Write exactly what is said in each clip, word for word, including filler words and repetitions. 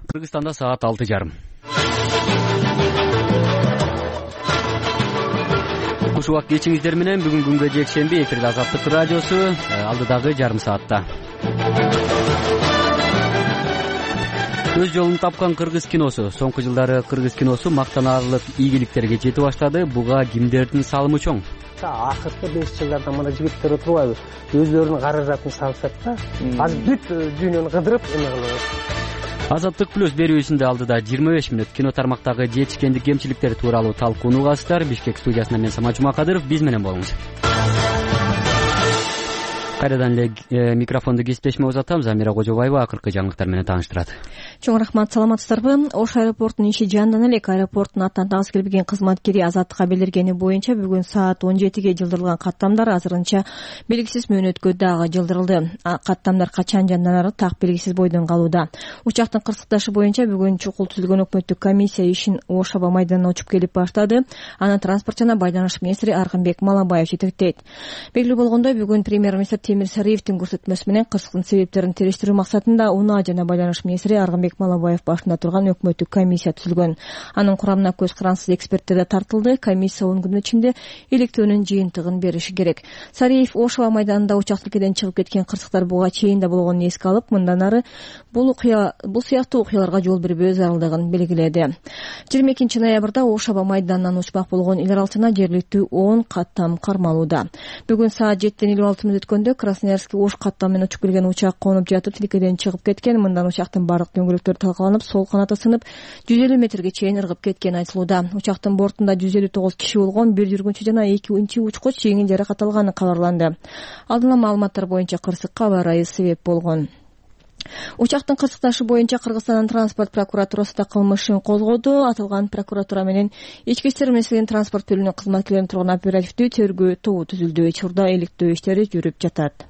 Кыргызстанда саат алты жарым. Куш убак кечиңиздер менен бүгүн күнгө жекшемби эфирде Азаттык радиосу алдыдагы жарым саатта. Өз жолун тапкан кыргыз киносу. Соңку жылдары кыргыз киносу мактанаарлык ийгиликтерге жетип баштады. Буга кимдердин салымы чоң? Акыркы беш жылдарда мына жигиттер отурбайбы? Өздөрүнүн каражатын салышат да. Азыр бүт дүйнөнү кыдырып эме кылып. Азаттык плюс берүүсүндө алдыда жыйырма беш мүнөт кино тармактагы жетишкендик кемчиликтер тууралуу талкууну угасыздар. Бишкек студиясынан мен Самат Жумакадыров, биз менен болуңуз. Кайрадан эле микрофонду кесиптешиме узатам. Замира Кожобаева акыркы жаңылыктар менен тааныштырат. Чоң рахмат, саламатсыздарбы? Ош аэропортунун иши жандан элек аэропорттун аттантагысы келбеген кызматкери Азаттыкка билдиргени боюнча бүгүн саат он жетиге жылдырылган каттамдар азырынча белгисиз мөөнөткө дагы жылдырылды. Каттамдар качан жанданары так белгисиз бойдон калууда. Учактын кырсыкташы боюнча бүгүн чукул түзүлгөн өкмөттүк комиссия ишин Ош аба майданына учуп келип баштады. Анан транспорт жана байланыш министри Аргынбек Малабаев жетектейт. Белгилүү болгондой, бүгүн премьер-министр Темир Сариевдин көрсөтмөсү менен кырсыктын себептерин териштирүү максатында унаа жана байланыш министри Аргынбек Малабаев башында турган өкмөттүк комиссия түзүлгөн. Анын курамына көз карансыз эксперттер да тартылды. Комиссия он күн ичинде иликтөөнүн жыйынтыгын бериши керек. Сариев Ош аба майданында учак тилкеден чыгып кеткен кырсыктар буга чейин да болгонун эске алып, мындан ары бул окуя бул сыяктуу окуяларга жол бербөө зарылдыгын белгиледи. жыйырма экинчи ноябрда Ош аба майданынан учпак болгон ил аралчына жергиликтүү он каттам кармалууда. Бүгүн саат жетиден элүү алты мүнөт өткөндө Красноярский Ош каттам менен учуп келген учак конуп жатып тилкеден чыгып кеткен. Мындан учактын бардык дөңгөлөктөрү талкаланып, сол канаты сынып, жүз элүү метрге чейин ыргып кеткени айтылууда. Учактын бортунда жүз элүү тогуз киши болгон, бир жүргүнчү жана экинчи учкуч жеңил жаракат алганы кабарланды. Алдын ала маалыматтар боюнча кырсыкка аба ырайы себеп болгон. Учактын кырсыкташы боюнча Кыргызстандын транспорт прокуратурасы да кылмыш ишин козгоду. Аталган прокуратура менен Ички иштер министрлигинин транспорт бөлүмүнүн кызматкерлеринин турган оперативдүү тергөө тобу түзүлдү. Учурда иликтөө иштери жүрүп жатат.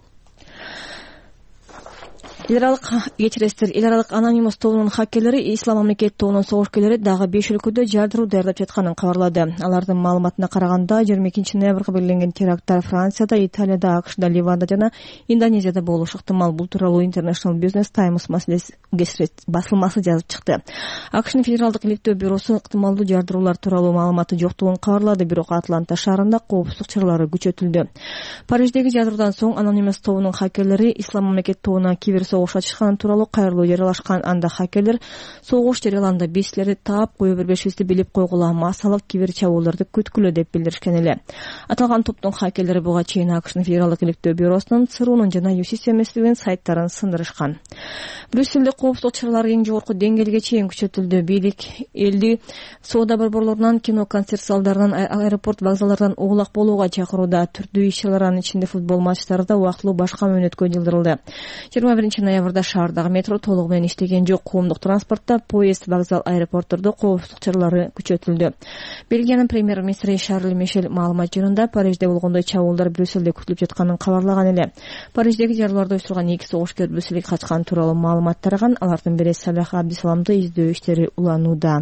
Ил аралык кечиресиздер, ил аралык анонимус тобунун хакерлери Ислам мамлекети тобунун согушкерлери дагы беш өлкөдө жардыруу даярдап жатканын кабарлады. Алардын маалыматына караганда жыйырма экинчи ноябрга белгиленген теракттар Францияда, Италияда, АКШда, Ливанда жана Индонезияда болушу ыктымал. Бул тууралуу International Business Times басылмасы жазып чыкты. АКШнын федералдык иликтөө бюросу ыктымалдуу жардыруулар тууралуу маалыматы жоктугун кабарлады, бирок Атланта шаарында коопсуздук чаралары күчөтүлдү. Париждеги жардыруудан соң анонимус тобунун хакерлери Ислам мамлекети тобуна кибер согуш ачышкан тууралуу кайрылуу жарыялашкан. Анда хакерлер согуш жарыяланды, биз силерди таап кое бербешибизди билип койгула, массалык кибер чабууларды күткүлө деп билдиришкен эле. Аталган топтун хакерлери буга чейин АКШнын федералдык иликтөө бюросунун, ЦРУнун жана Юстиция министрлигинин сайттарын сындырышкан. Брюссельде коопсуздук чаралары эң жогорку деңгээлге чейин күчөтүлдү. Бийлик элди соода борборлорунан, кино концерт залдарынан, аэропорт вокзалдардан угулак болууга чакырууда. Түрдүү иш-чаралардын ичинде футбол матчтары да убактылуу башка мөөнөткө жылдырылды. жыйырма биринчи ноябрда шаардагы метро толугу менен иштеген жок. Коомдук транспортто, поезд, вокзал, аэропорттордо коопсуздук чаралары күчөтүлдү. Бельгиянын премьер-министри Шарль Мишель маалымат жырында Парижде болгондой чабуулдар Брюссельде күтүлүп жатканын кабарлаган эле. Париждеги жардууларда учурган эки согушкер Брюссельге качкан тууралуу маалымат тараган. Алардын бири Салах Абдисаламды издөө иштери уланууда.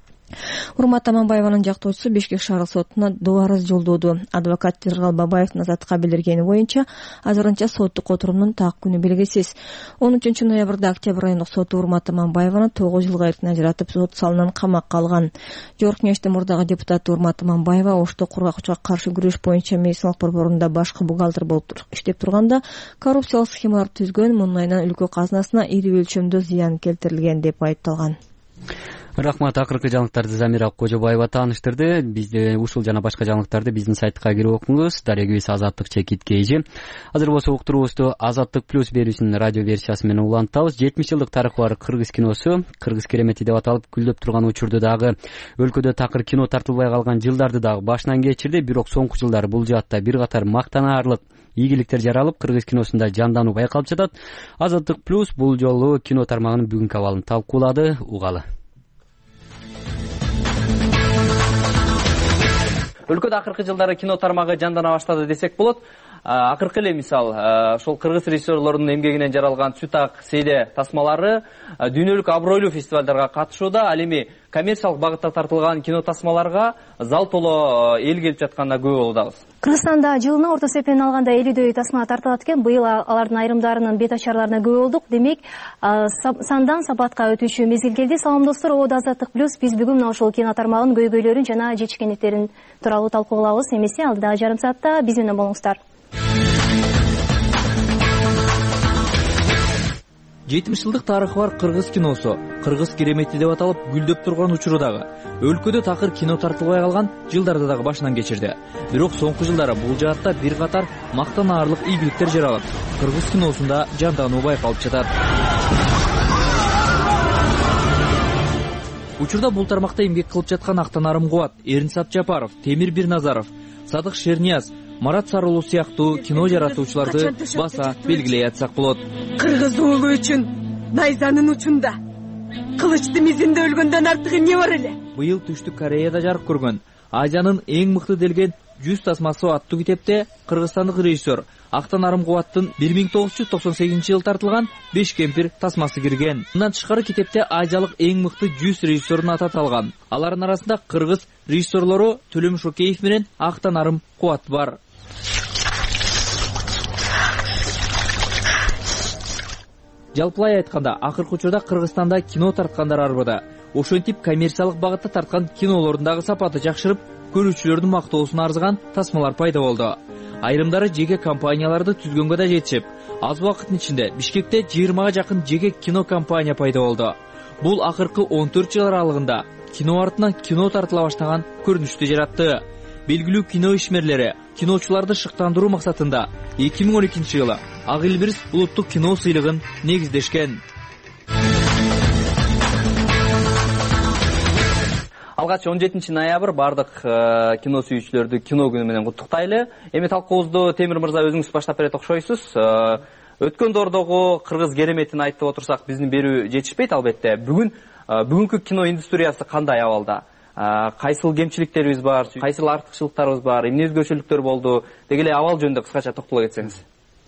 Урмат Аманбаеванын жактоочусу Бишкек шаардык сотуна доо арыз жолдоду. Адвокат Жыргал Бабаевдин Азаттыкка билдиргени боюнча азырынча соттук отурумдун так күнү белгисиз. он үчүнчү ноябрда Октябрь райондук соту Урмат Аманбаеваны тогуз жылга эркин ажыратып, сот салынан камакка алган. Жогорку кеңештин мурдагы депутаты Урмат Аманбаева Ошто кургакчылыкка каршы күрөш боюнча медициналык борборунда башкы бухгалтер болуп иштеп турганда коррупциялык схемалар түзгөн, мунун айынан өлкө казынасына ири өлчөмдө зыян келтирилген деп айыпталган. Рахмат, акыркы жаңылыктарды Замира Кожобаева тааныштырды. Бизде ушул жана башка жаңылыктарды биздин сайтка кирип окуңуз. Дарегибиз Азаттык чекит кейжи. Азыр болсо уктуруубузду Азаттык плюс берүүсүнүн радио версиясы менен улантабыз. жетимиш жылдык тарыхы бар кыргыз киносу, кыргыз керемети деп аталып күлдөп турган учурду дагы, өлкөдө такыр кино тартылбай калган жылдарды дагы башынан кечирди. Бирок соңку жылдары бул жаатта бир катар мактанаарлык ийгиликтер жаралып, кыргыз киносунда жандануу байкалып жатат. Азаттык плюс бул жолу кино тармагынын бүгүнкү абалын талкуулады, угалы. Өлкөдө акыркы жылдары кино тармагы жандана баштады десек болот. акыркы эле мисал ошол кыргыз режиссерлорунун эмгегинен жаралган Сүт ак Сейде тасмалары дүйнөлүк абройлуу фестивалдарга катышууда. Ал эми коммерциялык багытта тартылган кино тасмаларга зал толо эл келип жатканына күбө болудабыз. Кыргызстанда жылына орто эсепенен алганда элүүдөй тасма тартылат экен. Быйыл алардын айрымдарынын бет ачарларына күбө болдук. Демек, сандан сапатка өтүүчү мезгил келди. Салам достор, О Азаттык плюс биз бүгүн мына ошол кино тармагынын көйгөйлөрүн жана жетишкендиктерин тууралуу талкуулабыз. Эмесе алдыдагы жарым саатта биз менен болуңуздар. жетимиш жылдык тарыхы бар кыргыз киносу кыргыз керемети деп аталып гүлдөп турган учурдагы өлкөдө такыр кино тартылбай калган жылдарды дагы башынан кечирди. Бирок соңку жылдары бул жаатта бир катар мактанаарлык ийгиликтер жаралып, кыргыз киносунда жандануу байкалып жатат. Учурда бул тармакта эмгек кылып жаткан Актанарым Кубат, Эрнис Абчапаров, Темир Бирназаров, Садык Шернияз, Марат Сарылуу сыяктуу кино жаратуучуларды баса белгилей атсак болот. Кыргыз уулу үчүн найзанын учунда, кылычты мизинде өлгөндөн артык эмне бар эле? Быйыл Түштүк Кореяда жарык көргөн Азиянын эң мыкты делген жүз тасмасы аттуу китепте кыргызстандык режиссер Актанарым Кубаттын бир миң тогуз жүз токсон сегизинчи жылы тартылган Беш кемпир тасмасы кирген. Мындан тышкары китепте азиялык эң мыкты жүз режиссердун аты аталган. Алардын арасында кыргыз режиссерлору Төлөм Шокеев менен Актанарым Кубат бар. Жалпылай айтканда, акыркы учурда Кыргызстанда кино тарткандар арбыда. Ошентип коммерциялык багытта тарткан кинолордун сапаты жакшырып, көрүүчүлөрдүн мактоосуна арзыган тасмалар пайда болду. Айрымдары жеке компанияларды түзгөнгө да жетишип, аз убакыттын ичинде Бишкекте жыйырмага жакын жеке кино компания пайда болду. Бул акыркы он төрт жыл аралыгында кино артынан кино тартыла баштаган көрүнүштү жаратты. Белгилүү кино ишмерлери киночуларды шыктандыруу максатында эки миң он экинчи жылы Ак Илбирс улуттук кино сыйлыгын негиздешкен. Алгач он жетинчи ноябрь бардык кино сүйүүчүлөрдү кино күнү менен куттуктайлы. Эми талкуубузду Темир мырза өзүңүз баштап берет окшойсуз. Өткөн доордогу кыргыз кереметин айтып отурсак, биздин берүү жетишпейт албетте. Бүгүн бүгүнкү кино индустриясы кандай абалда? Кайсыл кемчиликтерибиз бар, кайсыл артыкчылыктарыбыз бар, эмне өзгөчөлүктөр болду? Деги эле абал жөнүндө кыскача токтоло кетсеңиз.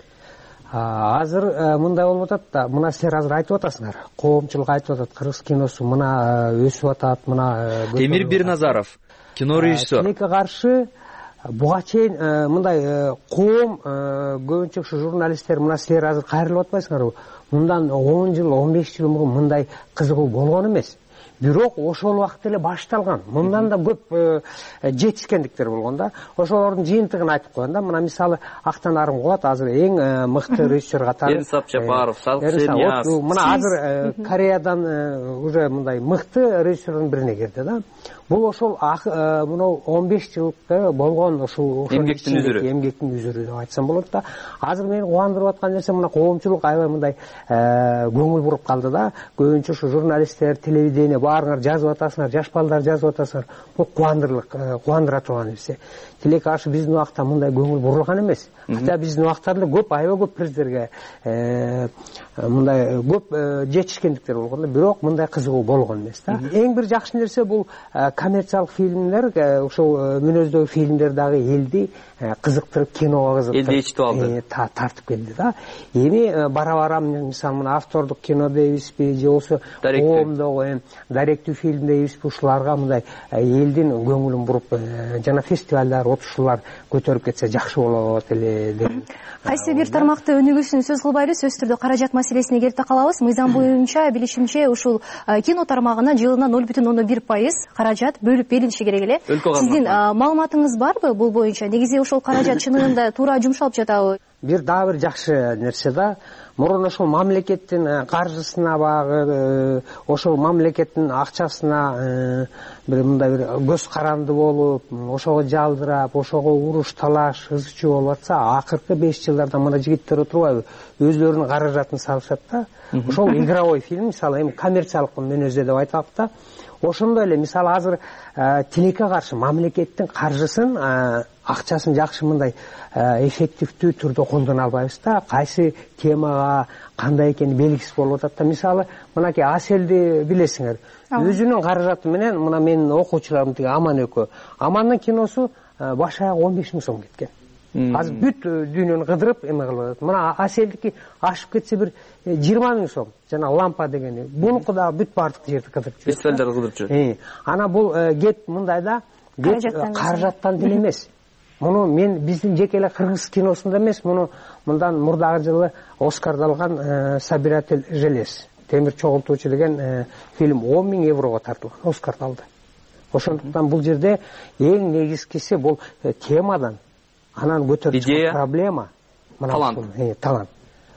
Азыр мындай болуп атат да, мына силер азыр айтып атасыңар. Коомчулук айтып атат, кыргыз киносу мына өсүп атат, мына. Темир Бирназаров, кино режиссер. Тилекке каршы буга чейин мындай коом көбүнчө ушу журналисттер, мына силер азыр кайрылып атпайсыңарбы? Мындан он жыл, он беш жыл мурун мындай кызыгуу болгон эмес. Бирок ошол убакта эле башталган. Мындан да көп жетишкендиктер болгон да. Ошолордун жыйынтыгын айтып койгон да. Мына мисалы Актанарым Кубат азыр эң мыкты режиссер катары. Эрнис Абчапаров, Садык Шернияз. Мына азыр Кореядан уже мындай мыкты режиссердун бирине кирди да. Бул ошол мына он беш жылкы болгон ошол эмгектин үзүрү. Эмгектин үзүрү деп айтсам болот да. Азыр мени кубандырып аткан нерсе мына коомчулук аябай мындай көңүл буруп калды да. Көбүнчө ушу журналисттер, телевидение баарыңар жазып атасыңар, жаш балдар жазып атасыңар. Бул кубандырлык, кубандыра турган нерсе. Тилекке каршы биздин убакта мындай көңүл бурулган эмес. Хата биздин убактарда көп аябай көп приздерге мындай көп жетишкендиктер болгон да. Бирок мындай кызыгуу болгон эмес да. Эң бир жакшы нерсе бул коммерциялык фильмдер, ошол мүнөздөгү фильмдер дагы элди кызыктырып, киного кызыктырып, элди ичтип алды, тартып келди да. Эми бара-бара мисалы мына автордук кино дейбизби, же болсо коомдогу даректүү фильм дейбизби, ушуларга мындай элдин көңүлүн буруп, жана фестивалдар, отушуулар көтөрүп кетсе жакшы болот эле деп. Кайсы бир тармакты өнүгүүсүн сөз кылбайлы, сөз түрдө каражат маселесине келип калабыз. Мыйзам боюнча билишимче ушул кино тармагына жылына ноль бүтүн ондон бир пайыз каражат бөлүп берилиши керек эле. Сиздин маалыматыңыз барбы бул боюнча? Негизи ошол каражат чынында туура жумшалып жатабы? Бир дагы бир жакшы нерсе да. Мурун ошол мамлекеттин каржысына багып, ошол мамлекеттин акчасына бир мындай бир көз каранды болуп, ошого жалдырап, ошого уруш талаш, ызчуу болуп атса, акыркы беш жылдарда мына жигиттер отурбайбы, өзлөрүнүн каражатын салышат да. Ошол игровой фильм, мисалы эми коммерциялык мүнөздө деп айталык да. Ошондой эле мисалы азыр тилекке каршы мамлекеттин каржысын, акчасын жакшы мындай эффективдүү түрдө колдоно албайбыз да. Кайсы темага кандай экени белгисиз болуп атат да. Мисалы мынакей Аселди билесиңер. Өзүнүн каражаты менен мына менин окуучуларым тиги Аман экөө. Амандын киносу баш аяк он беш миң сом кеткен. азыр бүт дүйнөнү кыдырып эме кылып атат. Мына Аселдики ашып кетсе бир жыйырма миң сом, жана лампа дегени. Бунуку дагы бүт бардык жерди кыдырып жүрөт. Фестивалдарды кыдырып жүрөт. Ана бул кеп мындайда каражаттан деле эмес. Муну мен биздин жеке эле кыргыз киносунда эмес, муну мындан мурдагы жылы Оскарды алган Собиратель желез, темир чогултуучу деген фильм он миң еврого тартылган, Оскарды алды. Ошондуктан бул жерде эң негизгиси бул темадан, анан көтөрүп чыккан проблема, талант. Талант.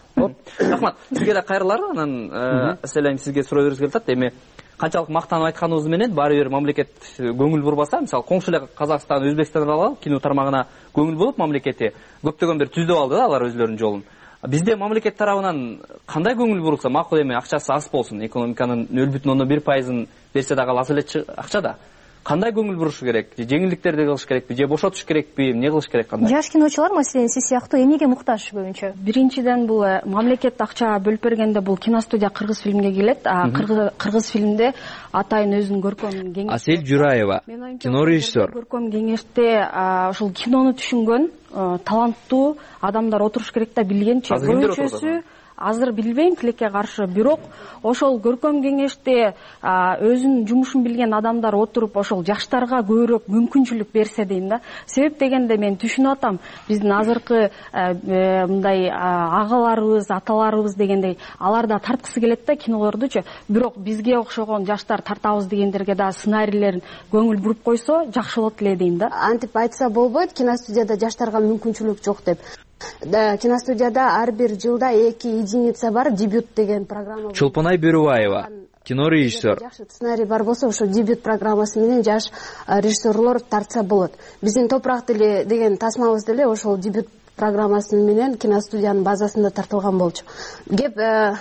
Рахмат. Сизге да кайрылар. Анан Аселем сизге суроо бергибиз келип атат. Эми канчалык мактанып айтканыбыз менен баары бир мамлекет көңүл бурбаса, мисалы коңшу эле Казакстан, Өзбекстан алалы, кино тармагына көңүл буруп мамлекети көптөгөн бир түздөп алды да алар өзлөрүнүн жолун. Бизде мамлекет тарабынан кандай көңүл бурулса макул, эми акчасы аз болсун, экономиканын нөл бүтүн ондон бир пайызын берсе дагы аз эле акча да. Кандай көңүл бурушу керек? Жеңилдиктерди кылыш керекпи? Же бошотуш керекпи? Эмне кылыш керек кандай? Жаш киночулар маселен сиз сыяктуу эмнеге муктаж көбүнчө? Биринчиден бул мамлекет акча бөлүп бергенде бул киностудия кыргыз фильмге келет. А кыргыз фильмде атайын өзүнүн көркөм кеңеши. Асель Жураева, кино режиссер. Көркөм кеңеште ушул кинону түшүнгөн таланттуу адамдар отуруш керек да, билгенче. Көбүнчөсү азыр билбейм, тилекке каршы, бирок ошол көркөм кеңеште өзүнүн жумушун билген адамдар отуруп ошол жаштарга көбүрөөк мүмкүнчүлүк берсе дейм да. Себеп дегенде мен түшүнүп атам, биздин азыркы мындай агаларыбыз, аталарыбыз дегендей алар да тарткысы келет да кинолордучу. Бирок бизге окшогон жаштар тартабыз дегендерге да сценарийлерин көңүл буруп койсо жакшы болот эле дейм да. Антип айтса болбойт, киностудияда жаштарга мүмкүнчүлүк жок деп. Киностудияда ар бир жылда эки единица бар, дебют деген программа. Чолпонай Бөрүбаева, кино режиссер. Жакшы сценарий бар болсо, ошо дебют программасы менен жаш режиссерлор тартса болот. Биздин Топурак деле деген тасмабыз деле ошол дебют программасы менен киностудиянын базасында тартылган болчу. Кеп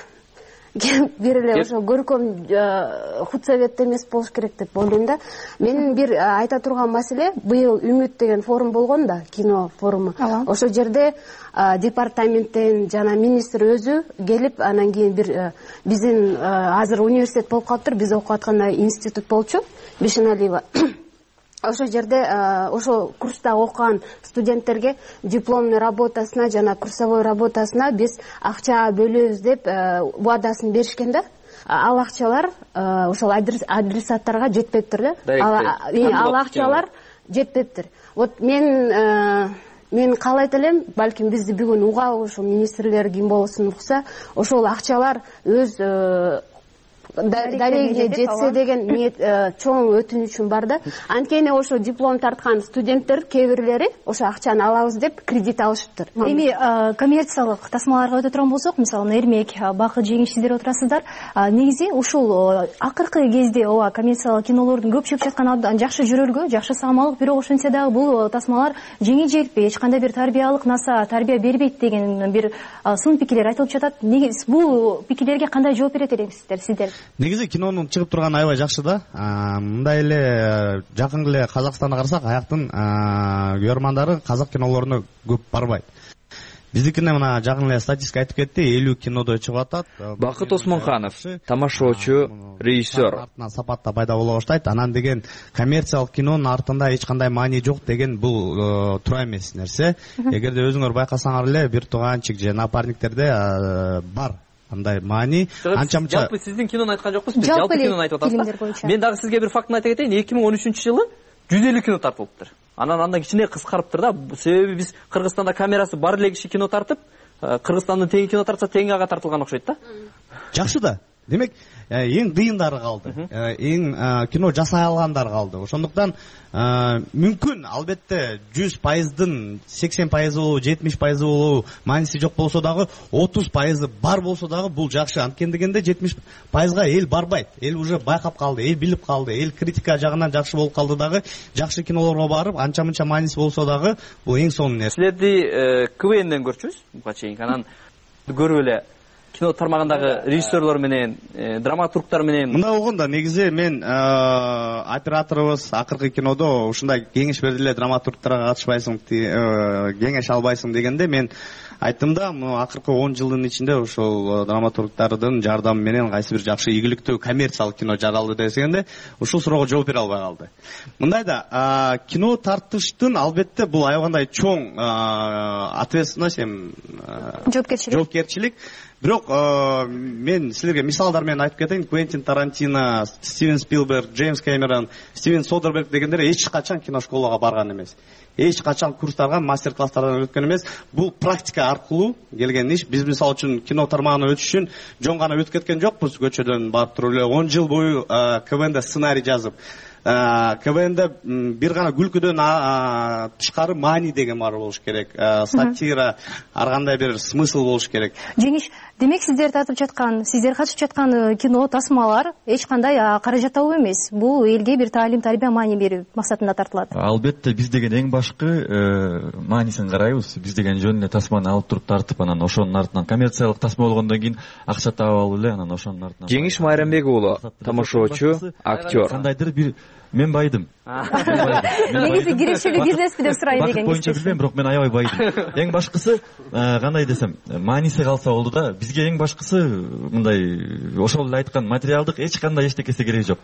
бир эле ошо көркөм худсоветте эмес болуш керек деп ойлойм да. Менин бир айта турган маселе, быйыл Үмүт деген форум болгон да, кино форуму. Ошол жерде департаменттен жана министр өзү келип, анан кийин бир биздин азыр университет болуп калыптыр, биз окуп атканда институт болчу, Бишеналиева. Ошол жерде ошол курста окуган студенттерге дипломный работасына жана курсовой работасына биз акча бөлөбүз деп убадасын беришкен да. Ал акчалар ошол адресаттарга жетпептир да. Ал акчалар жетпептир. Вот мен мен каалайт элем, балким бизди бүгүн угабы, ошол министрлер ким болсун укса, ошол акчалар өз дарегине жетсе деген чоң өтүнүчүм бар да. Анткени ошо диплом тарткан студенттер кээ бирлери ошо акчаны алабыз деп кредит алышыптыр. Эми коммерциялык тасмаларга өтө турган болсок, мисалы Эрмек, Бакыт, Жеңиш сиздер отурасыздар. Негизи ушул акыркы кезде ооба коммерциялык кинолордун көп чыгып жаткан жакшы жүрөлгө, жакшы саамалык, бирок ошентсе дагы бул тасмалар жеңил желпи, эч кандай бир тарбиялык наса, тарбия бербейт деген бир сын пикирлер айтылып жатат. Негизи бул пикирлерге кандай жооп берет элексиздер сиздер? Негизи кинонун чыгып турганы аябай жакшы да. Мындай эле жакын эле Казакстанга карасак, аяктын көрөрмандары казак кинолоруна көп барбайт. Биздикине мына жакын эле статистика айтып кетти, элүү кинодо чыгып атат. Бакыт Осмонханов, тамашоочу, режиссер. Артынан сапатта пайда боло баштайт. Анан деген коммерциялык кинонун артында эч кандай маани жок деген бул туура эмес нерсе. Эгерде өзүңөр байкасаңар эле бир тууганчик же напарниктерде бар андай маани. Анча-мынча жалпы сиздин кинону айткан жокпуз, биз жалпы кинону айтып атабыз. Мен дагы сизге бир фактын айта кетейин. эки миң он үчүнчү жылы жүз элүү кино тартылыптыр. Анан андан кичине кыскарыптыр да. Себеби биз Кыргызстанда камерасы бар эле киши кино тартып, Кыргызстандын тең кино тартса тең ага тартылган окшойт да. Жакшы да. Демек, эң кыйындары калды. Эң кино жасай алгандар калды. Ошондуктан мүмкүн албетте жүз пайыздын сексен пайызы болобу, жетимиш пайызы болобу мааниси жок болсо дагы отуз пайызы бар болсо дагы бул жакшы. Анткени дегенде жетимиш пайызга эл барбайт. Эл уже байкап калды, эл билип калды, эл критика жагынан жакшы болуп калды дагы. Жакшы кинолорго барып, анча-мынча мааниси болсо дагы бул эң сонун нерсе. Силерди КВНден көрчүбүз буга чейин. Анан көрүп эле кино тармагындагы режиссерлор менен, драматургтар менен? Мындай болгондо негизи мен операторубуз акыркы кинодо ушундай кеңеш берди эле, драматургтарга катышпайсың, кеңеш албайсың дегенде мен айттым да, акыркы он жылдын ичинде ошол драматургтардын жардамы менен кайсы бир жакшы ийгиликтүү коммерциялык кино жаралды дегенде ушул суроого жооп бере албай калды. Мындай да, кино тартыштын албетте бул аябагандай чоң ответственность, жоопкерчилик. Жоопкерчилик. Бирок мен силерге мисалдар менен айтып кетейин. Квентин Тарантино, Стивен Спилберг, Джеймс Кэмерон, Стивен Содерберг дегендер эч качан кино школага барган эмес. Эч качан курстарга, мастер класстардан өткөн эмес. Бул практика аркылуу келген иш. Биз мисалы үчүн кино тармагына өтүш үчүн жон гана өтүп кеткен жокпуз. Көчөдөн барып туруп эле он жыл бою КВНда сценарий жазып, КВНда бир гана күлкүдөн тышкары маани деген бар болуш керек. Сатира, ар кандай бир смысл болуш керек. Жеңиш, демек сиздер тартып жаткан, сиздер катышып жаткан кино тасмалар эч кандай каражат табуу эмес. Бул элге бир таалим, тарбия, маани берүү максатында тартылат. Албетте биз деген эң башкы маанисин карайбыз. Биз деген жөн эле тасманы алып туруп тартып, анан ошонун артынан коммерциялык тасма болгондон кийин акча таап алып эле, анан ошонун артынан. Жеңиш Майрамбек уулу, тамашачы, актер. Кандайдыр бир мен байдым. Негизи киреше бизнеспи деп сурайт деген. Бакыт боюнча билбейм, бирок мен аябай байдым. Эң башкысы кандай десем, мааниси калса болду да. Бизге эң башкысы мындай ошол эле айткан материалдык эч кандай эчтекеси кереги жок.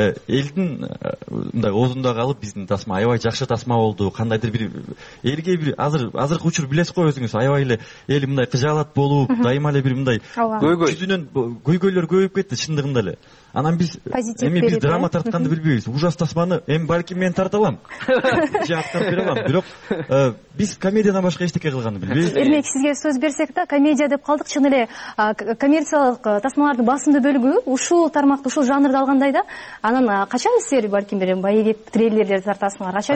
Элдин мындай оозунда калып, биздин тасма аябай жакшы тасма болду. Кандайдыр бир элге бир азыр азыркы учур билесиз го өзүңүз, аябай эле эл мындай кыжаалат болуп, дайыма эле бир мындай көйгөйдүнөн көйгөйлөр көбөйүп кетти чындыгында эле. Анан биз эми биз драма тартканды билбейбиз. Ужас тасманы эми балким мен тарта алам. Же аткарып бере алам. Бирок биз комедиядан башка эчтеке кылганды билбейбиз. Эрмек, сизге сөз берсек да, комедия деп калдык. Чын эле коммерциялык тасмалардын басымдуу бөлүгү ушул тармакты, ушул жанрды алгандай да. Анан качан силер балким бир боевик трейлерлерди тартасыңар? Качан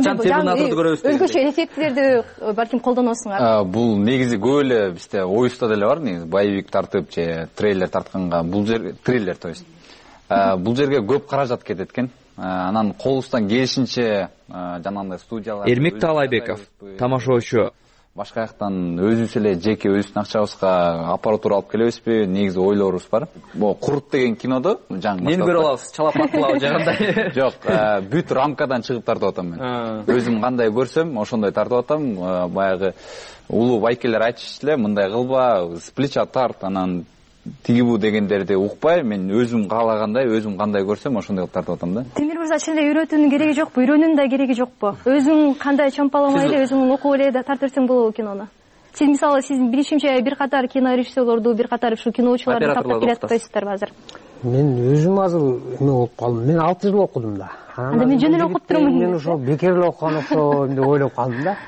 өзгөчө эффектилерди балким колдоносуңар? Бул негизи көп эле бизде оюбузда деле бар, негизи боевик тартып же трейлер тартканга. Бул жер трейлер, то есть бул жерге көп каражат кетет экен. Анан колубуздан келишинче жанагындай студиялар. Эрмек Таалайбеков, тамашачы. Башка жактан өзүбүз эле жеке өзүбүздүн акчабызга аппаратура алып келебизби? Негизи ойлорубуз бар. Могу Курт деген кинодо жаңы Мени көрүп алабыз, чалапаттылау жагандай. Жок, бүт рамкадан чыгып тартып атам мен. Өзүм кандай көрсөм, ошондой тартып атам. Баягы улуу байкелер айтышты эле, мындай кылба, с плеча тарт, анан тиги бу дегендерди укпай, мен өзүм каалагандай, өзүм кандай көрсөм ошондой кылып тартып атам да. Темир мырза, чын эле үйрөтүүнүн кереги жокпу? Үйрөнүүнүн да кереги жокпу? Өзүң кандай чампаламай эле, өзүң окуп эле тартып берсең болобу кинону? Сиз мисалы, сиз билишимче бир катар кино режиссерлорду, бир катар ушу киночуларды таптап келатпайсыздарбы азыр? Мен өзүм азыр эме болуп калдым. Мен алты жыл окудум да. Анда мен жөн эле окуп турмун. Мен ошо бекер эле окуган окшойм деп ойлоп калдым да.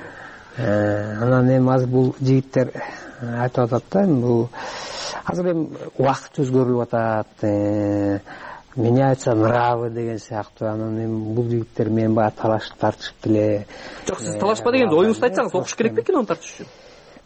Анан эми азыр бул жигиттер айтып атат да, бул азыр эми убакыт өзгөрүлүп атат, меняются нравы деген сыяктуу. Анан эми бул жигиттер менен баягы талашып тартышып эле. Жок, сиз талашпа дегенде оюңузду айтсаңыз, окуш керекпи кинону тартыш үчүн?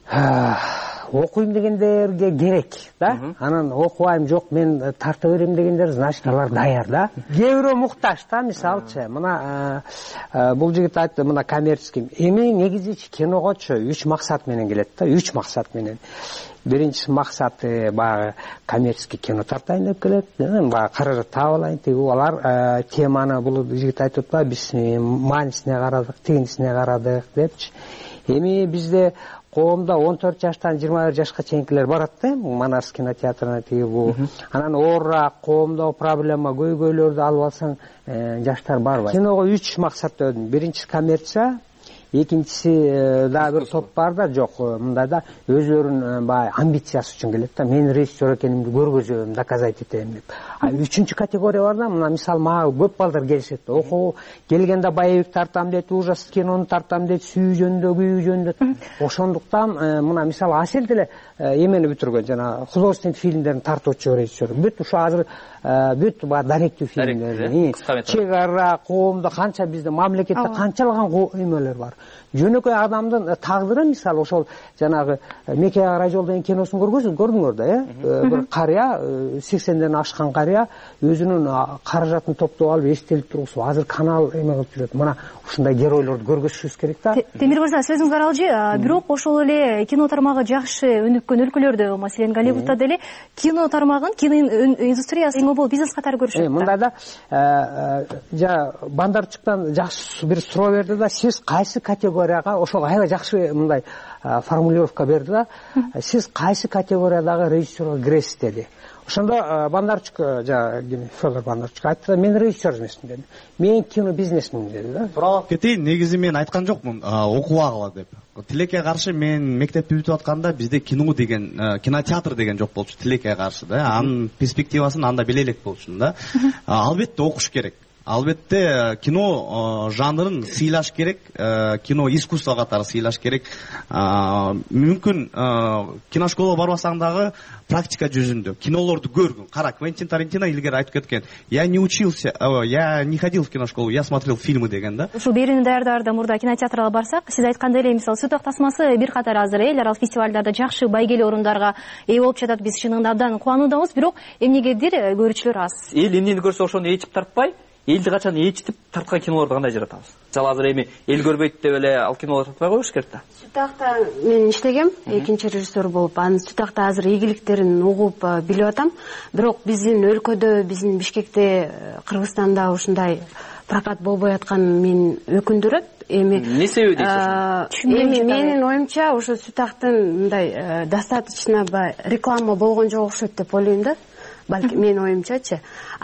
Окуйм дегендерге керек да. Анан окубайм, жок мен тарта берем дегендер, значит алар даяр да. Кээ бирөө муктаж да, мисалчы. Мына бул жигит айтты, мына коммерческий. Эми негизичи киногочу үч максат менен келет да, үч максат менен. Биринчи максаты баягы коммерческий кино тартайын деп келет, баягы каражат таап алайын деп. Алар теманы бул жигит айтып атпайбы, биз маанисине карадык, тигинисине карадык депчи. Эми бизде коомдо он төрт жаштан жыйырма бир жашка чейинкилер барат да, Манас кинотеатрына тиги бул. Анан оорураак коомдо проблема, көйгөйлөрдү алып алсаң, жаштар барбайт. Киного үч максат өдүм. Биринчиси коммерция, экинчиси да бир топ бар да, жок, мындай да өзүлөрүнүн баягы амбициясы үчүн келет да, мен режиссер экенимди көргөзөм, доказать этем деп. А үчүнчү категория бар да, мына мисалы мага көп балдар келишет. Окуу келгенде боевик тартам дейт, ужас кинону тартам дейт, сүйүү жөнүндө, күйүү жөнүндө. Ошондуктан мына мисалы Асель деле эмени бүтүргөн, жана художественный фильмдерин тартуучу режиссер. Бүт ушу азыр бүт баягы даректүү фильмдер, чек ара, коомдо канча бизде мамлекетте канчалаган эмелер бар. жөнөкөй адамдын тагдыры мисалы ошол жанагы Меке Кара жол деген киносун көргөнсүз, көрдүңөр да, э? Бир карыя, сексенден ашкан карыя өзүнүн каражатын топтоп алып, эстелип тургусу, азыр канал эме кылып жүрөт. Мына ушундай геройлорду көргөзүшүбүз керек да. Темир мырза, сөзүңүз аралжы, бирок ошол эле кино тармагы жакшы өнүккөн өлкөлөрдө, маселен Голливудта деле кино тармагын, кино индустриясын эң обол бизнес катары көрүшөт. Мындай да, жа Бандарчуктан жакшы бир суроо берди да, сиз кайсы категорияга, ошол аябай жакшы мындай формулировка берди да, сиз кайсы категориядагы режиссерго киресиз деди. Ошондо Бандарчук, жа Федор Бандарчук айтты да, мен режиссер эмесмин деди. Мен кино бизнесмин деди да. Сурап кетейин, негизи мен айткан жокмун окубагыла деп. Тилекке каршы мен мектепти бүтүп атканда бизде кино деген, кинотеатр деген жок болчу, тилекке каршы да. Анын перспективасын анда биле элек болчумун да. Албетте окуш керек. Албетте кино жанрын сыйлаш керек, кино искусство катары сыйлаш керек. Мүмкүн киношкола барбасаң дагы практика жүзүндө кинолорду көргүн. Кара, Квентин Тарантино илгери айтып кеткен: "Я не учился, я не ходил в киношколу, я смотрел фильмы" деген да. Ушул берүүнү даярдаарда мурда кинотеатрга барсак, сиз айткандай эле, мисалы Сүт ак тасмасы бир катар азыр эл аралык фестивалдарда жакшы байгелүү орундарга ээ болуп жатат. Биз чынында абдан кубануудабыз, бирок эмнегедир көрүүчүлөр аз. Эл эмнени көрсө ошону ээчип тартпай, элди качан ээчитип тарткан кинолорду кандай жаратабыз? Мисалы азыр эми эл көрбөйт деп эле ал кинолорду тартпай коюш керек да. Сүт акта мен иштегем, экинчи режиссер болуп. Анын Сүт акта азыр ийгиликтерин угуп билип атам. Бирок биздин өлкөдө, биздин Бишкекте, Кыргызстанда ушундай прокат болбой аткан мен өкүндүрөт. Эми эмне себеби дейсиз? Эми менин оюмча ошо Сүт актын мындай достаточно реклама болгон жок окшойт деп ойлойм да. Балки мен оюмчачы.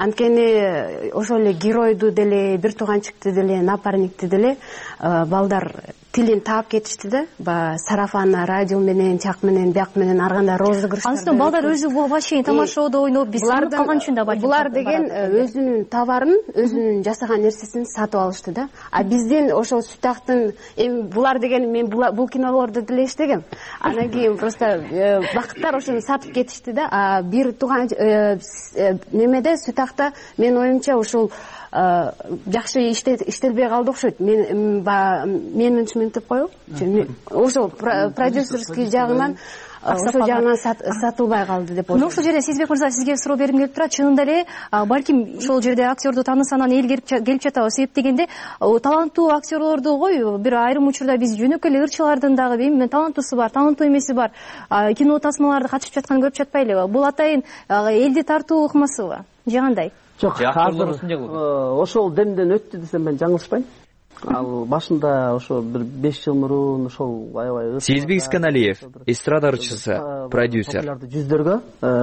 Анткени ошол эле геройду деле, бир тууганчыкты деле, напарникти деле балдар тилин таап кетишти да. Баягы сарафанна радио менен, чак менен, бияк менен ар кандай розыгрыштар. Ансын балдар өзү вообще тамашоодо ойноп, биз калган үчүн да балки. Булар деген өзүнүн товарын, өзүнүн жасаган нерсесин сатып алышты да. А биздин ошол Сүт актын эми булар деген мен бул кинолордо деле иштегем. Анан кийин просто бакыттар ошону сатып кетишти да. А бир тууган немеде Сүт акта мен оюмча ошол жакшы иштелбей калды окшойт. Мен менеджмент деп коелу. Ошол продюсерский жагынан ошол жагынан сатылбай калды деп ойлойм. Ошол жерде Сезбек мырза, сизге суроо бергим келип турат. Чынында эле балким ошол жерде актерду таанысанан эл келип жатабы. Себеп дегенде таланттуу актерлорду кой, бир айрым учурда биз жөнөкөй эле ырчылардын дагы эми таланттуусу бар, таланттуу эмеси бар кино тасмаларда катышып жатканын көрүп жатпайлыбы? Бул атайын элди тартуу ыкмасыбы же кандай? Жок, азыр ошол демден өттү десем мен жаңылышпайм. Ал башында ошо бир беш жыл мурун ошол аябай Сезбек Исканалиев, эстрада ырчысы, продюсер. Жүздөргө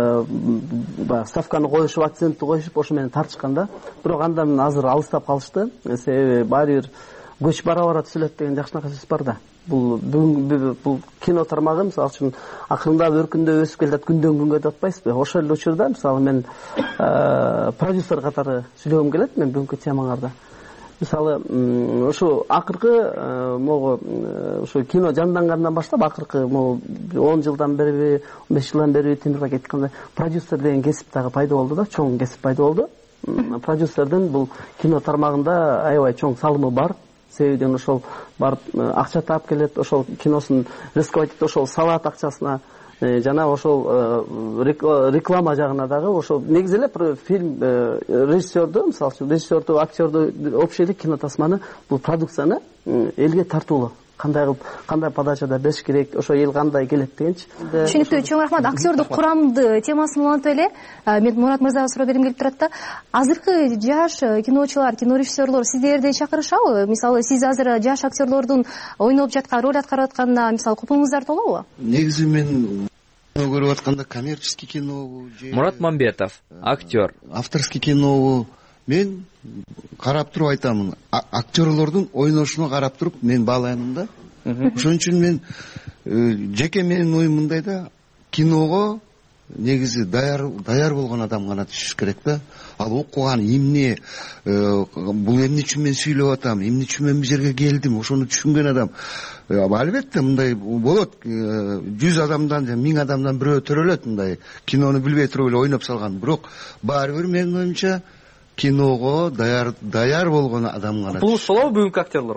баягы ставканы коюшуп, акцентти коюшуп ошо менен тартышкан да. Бирок андан азыр алыстап калышты. Себеби баары бир көч бара бара түзүлөт деген жакшынакай сөз бар да. Бул бул кино тармагы мисалы үчүн акырындап өркүндөп өсүп келатат, күндөн күнгө деп атпайсызбы? Ошол эле учурда мисалы мен продюсер катары сүйлөгөм келет мен бүгүнкү темаңарда. Мисалы ошо акыркы могу ошо кино жандангандан баштап акыркы могу он жылдан бери, он беш жылдан бери Темирбек айткандай продюсер деген кесип дагы пайда болду да, чоң кесип пайда болду. Продюсердин бул кино тармагында аябай чоң салымы бар. Себебиден ошол барып акча таап келет, ошол киносун рисковать этип, ошол салат акчасына жана ошол реклама жагына дагы ошол негизи эле фильм режиссердү, мисалы үчүн режиссердү, актердү общий эле кино тасманы, бул продукцияны элге тартуулуу кандай кылып, кандай подачада бериш керек, ошо эл кандай келет дегенчи. Түшүнүктүү, чоң рахмат. Актердук курамды темасын улантып эле мен Мурат мырзага суроо бергим келип турат да. Азыркы жаш киночулар, кино режиссерлор сиздерди чакырышабы? Мисалы, сиз азыр жаш актерлордун ойноп жаткан, роль аткарып атканына мисалы купуңуздар толобу? Негизи мен кино көрүп атканда коммерческий кинобу же Мурат Мамбетов, актер. Авторский кинобу мен карап туруп айтамын. Актерлордун ойношуна карап туруп мен баалайм да. Ошон үчүн мен жеке менин оюм мындай да, киного негизи даяр даяр болгон адам гана түшүш керек да. Ал окуган эмне, бул эмне үчүн мен сүйлөп атам, эмне үчүн мен бул жерге келдим, ошону түшүнгөн адам. Албетте мындай болот, жүз адамдан же миң адамдан бирөө төрөлөт мындай кинону билбей туруп эле ойноп салган. Бирок баары бир менин оюмча киного даяр даяр болгон адам гана. Бул солобу бүгүнкү актерлорго?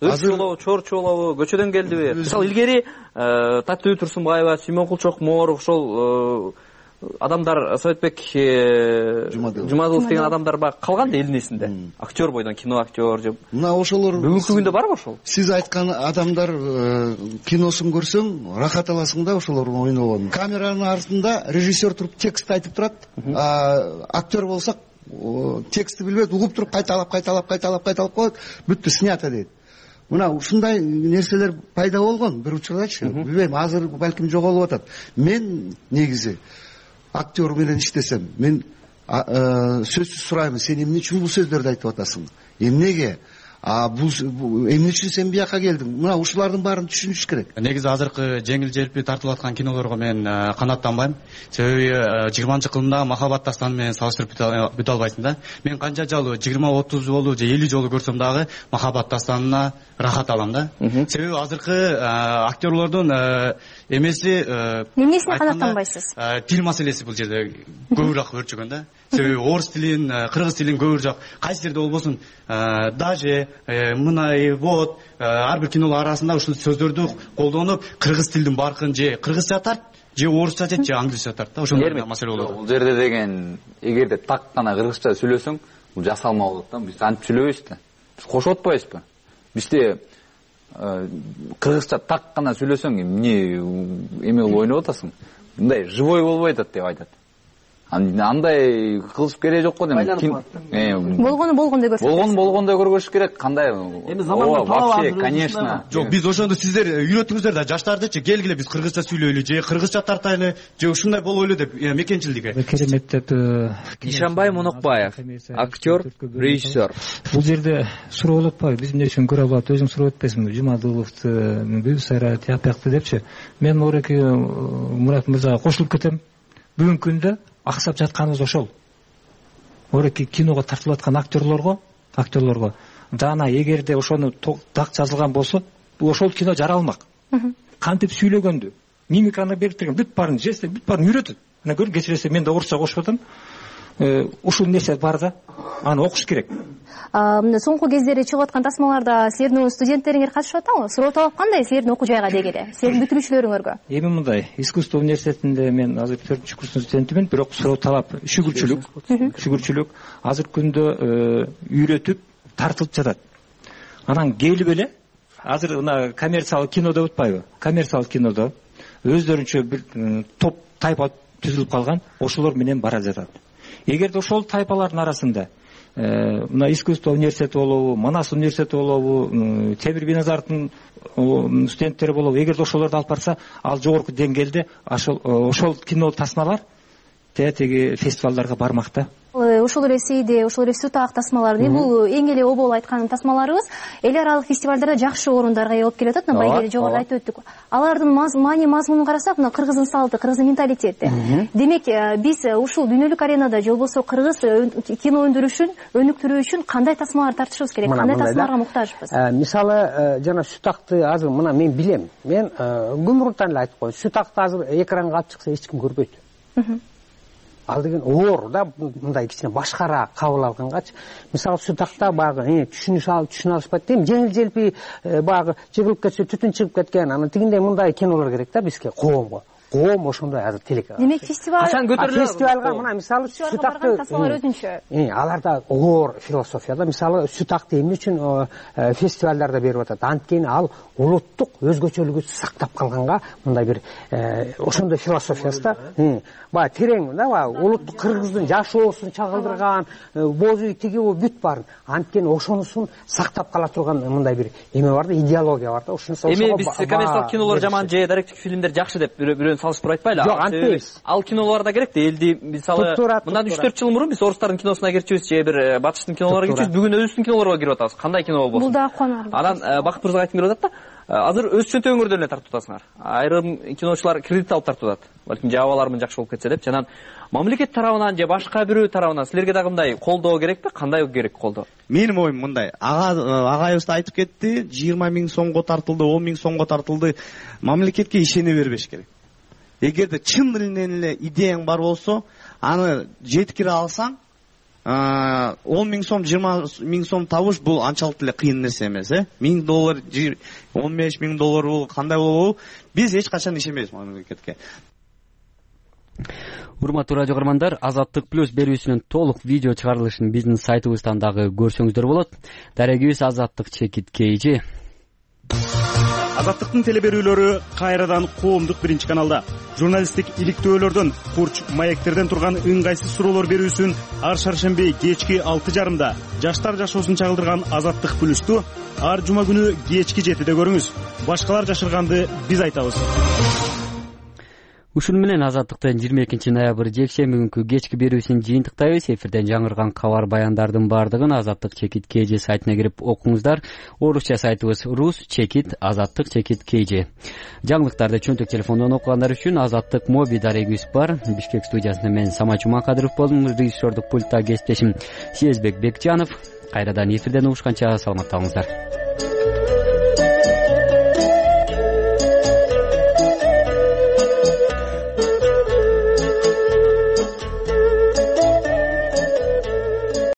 ырчы болобу, чорчу болобу, көчөдөн келдиби? Мисалы илгери Таттыбек Турсунбаева, Сүймөнкул Чокморов, ошол адамдар, Советбек Жумадылов деген адамдар баг калган да элдин эсинде. Актер бойдон, кино актер же. Мына ошолор бүгүнкү күндө барбы ошол? Сиз айткан адамдар киносун көрсөң, рахат аласың да ошолордун ойногонун. Камеранын артында режиссер туруп текст айтып турат. Актер болсак, текстти билбейт, угуп туруп кайталап, кайталап, кайталап, кайталап коет, бүттү, снято дейт. Мына ушундай нерселер пайда болгон бир учурдачы. Билбейм, азыр балким жоголуп атат. Мен негизи актер менен иштесем, мен сөзсүз сурайм, сен эмне үчүн бул сөздөрдү айтып атасың? Эмнеге? А бул эмне үчүн сен бияка келдиң? Мына ушулардын баарын түшүнүш керек. Негизи азыркы жеңил желпи тартылып аткан кинолорго мен канааттанбайм. Себеби жыйырманчы кылымдагы махабат дастаны менен салыштырып бүтө албайсың да. Мен канча жолу жыйырма отуз жолу же элүү жолу көрсөм дагы махабат дастанына рахат алам да. Себеби азыркы актерлордун эмеси эмнесине канааттанбайсыз? Тил маселеси бул жерде көбүрөөк өрчөгөн да. Себеби орус тилин, кыргыз тилин көбүрөөк жок. Кайсы жерде болбосун, даже мынай вот ар бир кинолор арасында ушул сөздөрдү колдонуп, кыргыз тилдин баркын же кыргызча тарт, же орусча же же англисча тарт да. Ошондой маселе болот. Бул жерде деген эгерде так гана кыргызча сүйлөсөң, бул жасалма болот да. Биз антип сүйлөбөйбүз да. Биз кошуп атпайбызбы? Бизде кыргызча так гана сүйлөсөң, эмне эме кылып ойноп атасың? Мындай живой болбой атат деп айтат. Андай кылыш кереги жок го дейм. Болгону болгондой көрсөтөбүз. Болгону болгондой көргөзүш керек. Кандай? Ооба, вообще, конечно. Жок, биз ошондо сиздер үйрөтүңүздөр да, жаштардычы, келгиле биз кыргызча сүйлөйлү, же кыргызча тартайлы, же ушундай болойлу деп мекенчилдиги. Кереметтеп Ишанбай Монокбаев, актер, режиссер. Бул жерде суроо болуп атпайбы? Биз эмне үчүн көрө албайт? Өзүң суроо этпейсиңби? Жумадыловду, Бүсайра, тияпякты депчи. Мен мореки Мурат мырзага кошулуп кетем. Бүгүнкү күндө аксап жатканыбыз ошол. Мореки киного тартылып аткан актерлорго, актерлорго жана эгерде ошону так жазылган болсо, бул ошол кино жара алмак. Кантип сүйлөгөндү, мимиканы бериптирген, бүт баарын жестер, бүт баарын үйрөтөт. Мына көр, кечиресиң, мен да орусча кошуп атам. Ушул нерсе бар да, аны окуш керек. Соңку кездери чыгып аткан тасмаларда силердин студенттериңер катышып атабы? Суроо талап кандай силердин окуу жайга дегеле? Силердин бүтүрүүчүлөрүңөргө? Эми мындай, искусство университетинде мен азыр төртүнчү курстун студентимин, бирок суроо талап шүгүрчүлүк, шүгүрчүлүк азыр күндө үйрөтүп тартылып жатат. Анан келип эле азыр мына коммерциялык кино деп атпайбы? Коммерциялык кинодо өздөрүнчө бир топ тайпа түзүлүп калган, ошолор менен бара жатат. Эгерде ошол тайпалардын арасында мына искусство университети болобу, Манас университети болобу, Темир Беназаровдун студенттери болобу, эгерде ошолорду алып барса, ал жогорку деңгээлде ошол кино тасмалар теги фестивалдарга бармакта. Ошол эле Сейде, ошол эле Сутак тасмалары, бул эң эле обол айткан тасмаларыбыз эл аралык фестивалдарда жакшы орундарга ээ болуп келатат. Мына байгеде жогоруда айтып өттүк. Алардын маани мазмунун карасак, мына кыргыздын салты, кыргыздын менталитети. Демек, биз ушул дүйнөлүк аренада же болбосо кыргыз кино өндүрүшүн өнүктүрүү үчүн кандай тасмалар тартышыбыз керек? Кандай тасмаларга муктажбыз? Мисалы, жана Сутакты азыр мына мен билем. Мен көмүрүнтан эле айтып коеюн. Сутакты азыр экранга алып чыкса эч ким көрбөйт. Ал деген оор да, мындай кичине башкараак кабыл алгангачы. Мисалы Сутакта баягы түшүнүш алып түшүнө алышпайт дейм. Жеңил желпи баягы жыгылып кетсе, түтүн чыгып кеткен, анан тигиндей мындай кинолор керек да бизге, коомго. Коом ошондой азыр тилекке. Демек фестиваль фестивалга мына мисалы Сутакты тасмалар өзүнчө. Аларда оор философия да. Мисалы Сутакты эмне үчүн фестивалдарда берип атат? Анткени ал улуттук өзгөчөлүгү сактап калганга мындай бир ошондой философиясы да. Баа терең да, баа улуттук кыргыздын жашоосун чагылдырган, бозүй тиги бүт бар. Анткени ошонусун сактап кала турган мындай бир эме бар да, идеология бар да. Ошону эми биз коммерциялык кинолор жаман же даректик фильмдер жакшы деп бирөөнү салыштырып айтпайлы. Жок, антпейбиз. Ал кинолор да керек да, элди мисалы мындан үч төрт жыл мурун биз орустардын киносуна кирчүбүз же бир батыштын кинолоруна кирчүбүз, бүгүн өзүбүздүн кинолорго кирип атабыз. Кандай кино болбосун? Бул да куанар. Анан Бакыт мырзага айткым келип атат да, азыр өз чөнтөгүңөрдөн эле тартып атасыңар. Айрым киночулар кредит алып тартып атат. Балким жабаларым жакшы болуп кетсе деп. Жанан мамлекет тарабынан же башка бирөө тарабынан силерге дагы мындай колдоо керекпи? Кандай керек колдоо? Менин оюм мындай. Агайыбыз да айтып кетти, жыйырма миң сомго тартылды, он миң сомго тартылды. Мамлекетке ишене бербеш керек. Эгерде чын эле идеяң бар болсо, аны жеткире алсаң, он миң сом жыйырма миң сом табыш бул анчалык эле кыйын нерсе эмес э миң доллар он беш миң доллар бул кандай болобу биз эч качан ишенбейбиз мамлекетке. Урматтуу радио көрөрмандар, Азаттык плюс берүүсүнүн толук видео чыгарылышын биздин сайтыбыздан дагы көрсөңүздөр болот. Дарегибиз Азаттык чекит кейжи. Азаттыктын телеберүүлөрү кайрадан коомдук биринчи каналда. Журналисттик иликтөөлөрдөн, курч маектерден турган ыңгайсыз суроолор берүүсүн ар шаршемби кечки алты жарымда жаштар жашоосун чагылдырган Азаттык плюсту ар жума күнү кечки жетиде көрүңүз. Башкалар жашырганды биз айтабыз. Ушун менен Азаттыктын жыйырма экинчи ноябрь жекшемби күнкү кечки берүүсүн жыйынтыктайбыз. Эфирден жаңырган кабар баяндардын бардыгын Азаттык чекит kg сайтына кирип окуңуздар. Орусча сайтыбыз рус чекит азаттык чекит kg. Жаңылыктарды чөнтөк телефондон окугандар үчүн Азаттык моби дарегибиз бар. Бишкек студиясында мен Самат Жумакадыров болдум. Режиссердук пультта кесиптешим Сезбек Бекжанов. Кайрадан эфирден угушканча саламатта болуңуздар.